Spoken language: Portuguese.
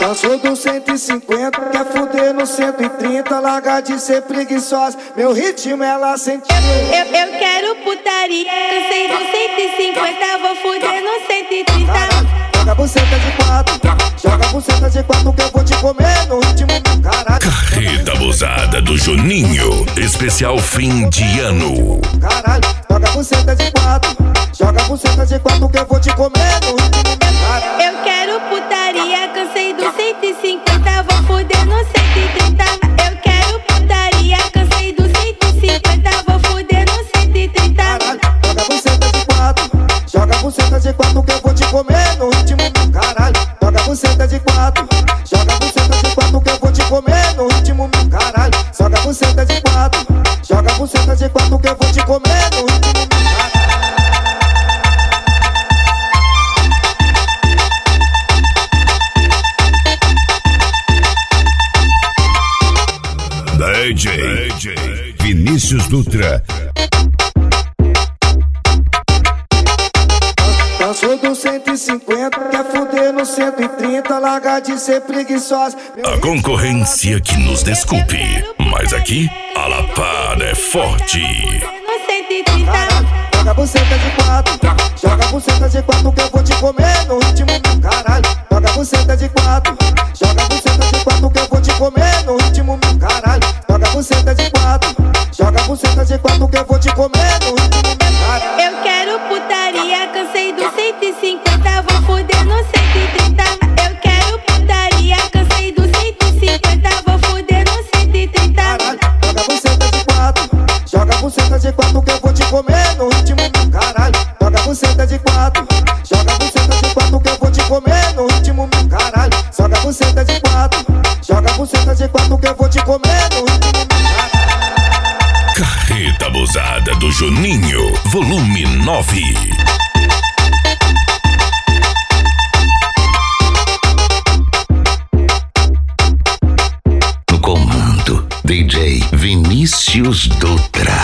Passou do 150, quer fuder no 130. Larga de ser preguiçosa, meu ritmo ela sentiu. Eu quero putaria, cansei do 150, vou fuder no 130. Joga buceta de quatro, joga buceta de quatro que eu vou te comer no ritmo do caralho. Carreta abusada do Juninho, especial fim de ano. Caralho, joga buceta de quatro, joga buceta de quatro que eu vou te comer no ritmo do caralho. Eu quero putaria, cansei do 150, vou fuder no 130. Eu quero putaria, cansei do 150, vou fuder no 130. Caralho, joga buceta de quatro, joga buceta de quatro que eu vou te comer no ritmo do caralho. Joga buceta de quatro, joga buceta de quatro que eu vou te comer no ritmo do caralho. Joga buceta de quatro, joga buceta de quatro que eu vou te comer no ritmo do caralho. DJ Vinícius Dutra. Passou do 150, quer fuder no 130. Larga de ser preguiçosa. A concorrência que nos desculpe, mas aqui a lapada é forte. No 130. Joga buceta de quatro, joga buceta de quatro que eu vou te comer no ritmo do caralho. Joga buceta de quatro, joga buceta de quatro que eu vou te comer no ritmo do caralho. Joga buceta de quatro, joga buceta de quatro que eu vou te comer no ritmo do caralho. Eu quero putaria, cansei do 150, vou fuder no 130. Eu quero putaria, cansei do 150, vou fuder no 130. Caralho, joga buceta de quatro, joga buceta de quatro que eu vou te comer no ritmo do caralho. Joga buceta de quatro, joga buceta de quatro que eu vou te comer no ritmo do caralho. Joga buceta de quatro, joga buceta de quatro que eu vou te comer no ritmo do caralho. Carreta abusada do Juninho, volume 9. No comando, DJ Vinícius Dutra.